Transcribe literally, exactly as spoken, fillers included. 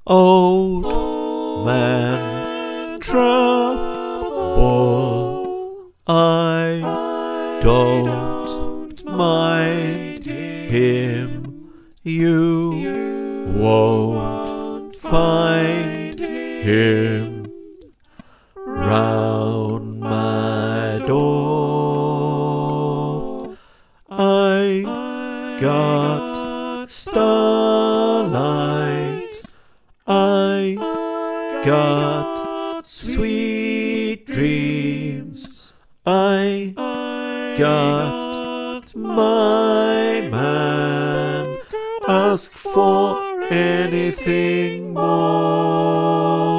Old Man Trouble, I don't mind him. You won't find him round my door. I got starlight, I got sweet dreams, I got my man. Ask for anything more.